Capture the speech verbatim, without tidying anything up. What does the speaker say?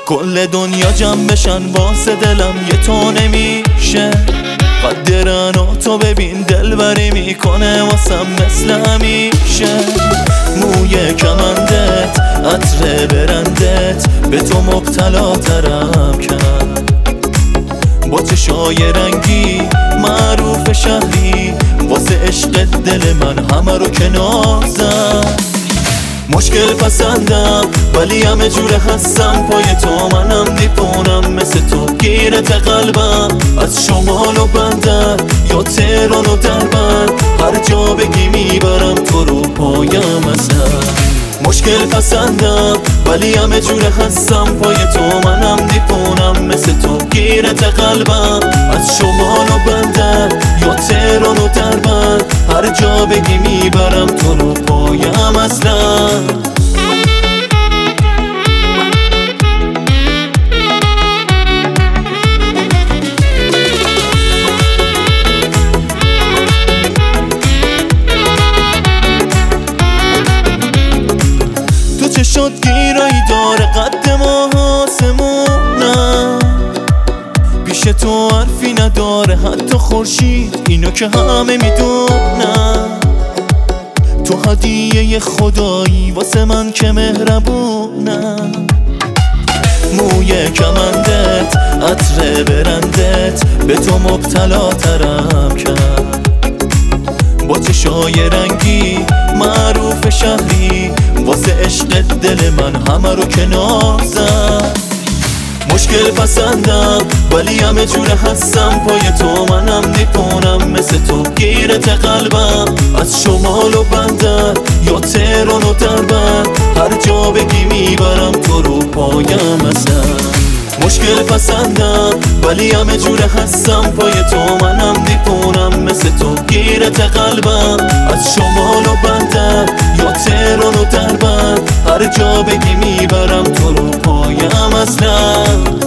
کل دنیا جمع بشن واسه دلم یه تو نمیشه. قدرن تو ببین دلبری میکنه واسم مثل همیشه. موی کمندت عطر برندت به تو مبتلا ترم کرد. با چشای رنگی معروف شهری واسه عشق دل من همه رو کنار زد. مشکل پسندم ولی همه جوره هستم پای تو. منم میپونم مثل تو گیرت قلبم از شمال و بندر یا تهران و دربند. هر جا بگی میبرم تو رو پایم اصلا. مشکل پسندم ولی همه جوره هستم پای تو. منم میپونم مثل تو گیرت قلبم از شمال و بندر یا تهران و دربند. هر جا بگی میبرم تو رو پایم اصلا. چشات گیرایی داره قد ما آسمونم. پیش تو حرفی نداره حتی خورشید اینو که همه میدونم. تو هدیه خدایی واسه من که مهربونم. موی کمندت عطر برندت به تو مبتلا ترم کرد. با چشای رنگی معروف شهری واسه عشق دل من همه رو کنار زد. مشکل پسندم ولی همه جوره هستم پای تو. منم میپونم مثل تو گیرت قلبم از شمال و بندر یا تهران و دربند. هر جا بگی میبرم تو رو پایم اصلا. مشکل پسندم ولی همه جوره هستم پای تو. منم میپونم مثل تو گیرت قلبم از شمال و بندر یا تهران و دربند. هر جا بگی میبرم تو رو پایم اصلا.